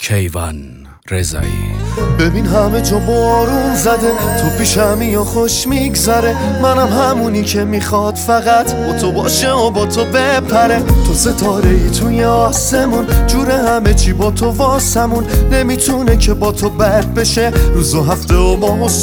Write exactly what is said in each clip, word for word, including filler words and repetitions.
کیوان رضایی. ببین همه جا بارون زده، تو پیشمی یا خوش میگذره، منم همونی که میخواد فقط با تو باشه و با تو بپره. تو ستاره ای توی آسمون، جور همه چی با تو واسمون، نمیتونه که با تو بد بشه روز و هفته و ماه و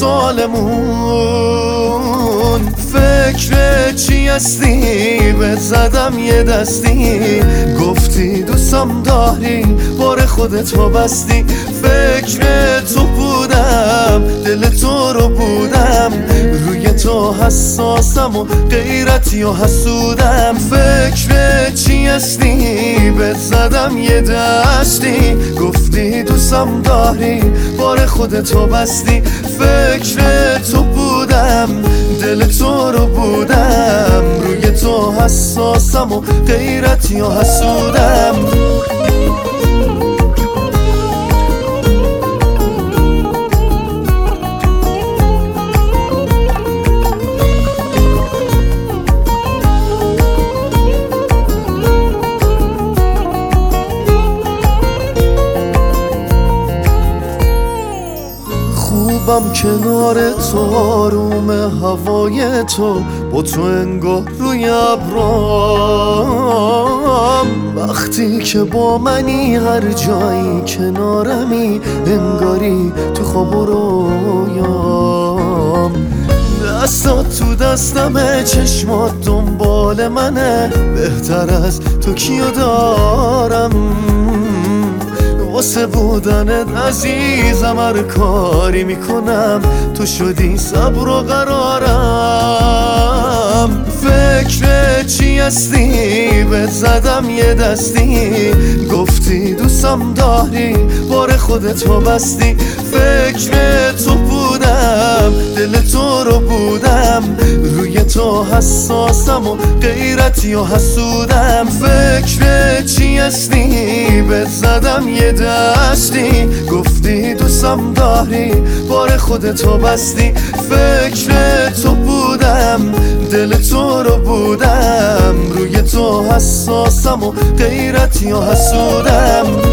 سالمون. فکر چی هستی بهت زدم یه دستی، گفتی دوستم داری بار خودت رو بستی. فکر تو بودم، دل تو رو بودم، روی تو حساسم و غیرتی و حسودم. فکر چی هستی بهت زدم یه دستی، گفتی دوستم داری بار خودت رو بستی. فکر تو بودم، دل تو رو بودم، روی تو حساسم و غیرتی و حسودم. خوبم کنار تو، آروم هوای تو، با تو انگار روی ابرام. وقتی که با منی هر جایی کنارمی، انگاری تو خواب و رویام. دستات تو دستمه، چشمات دنبال منه، بهتر از تو کیو دارم. واسه بودنت عزیزم هر کاری میکنم، تو شدی صبر و قرارم. فکر چی هستی بهت زدم یه دستی، گفتی دوستم داری بار خودت رو بستی. فکر تو بودم، دل تو رو بودم، روی تو حساسم و غیرتی و حسودم. فکر چی هستی بهت زدم یه دستی، گفتی دوستم داری بار خودت رو بستی. فکر تو بودم، دل تو رو بودم، روی تو حساسم و غیرتی و حسودم.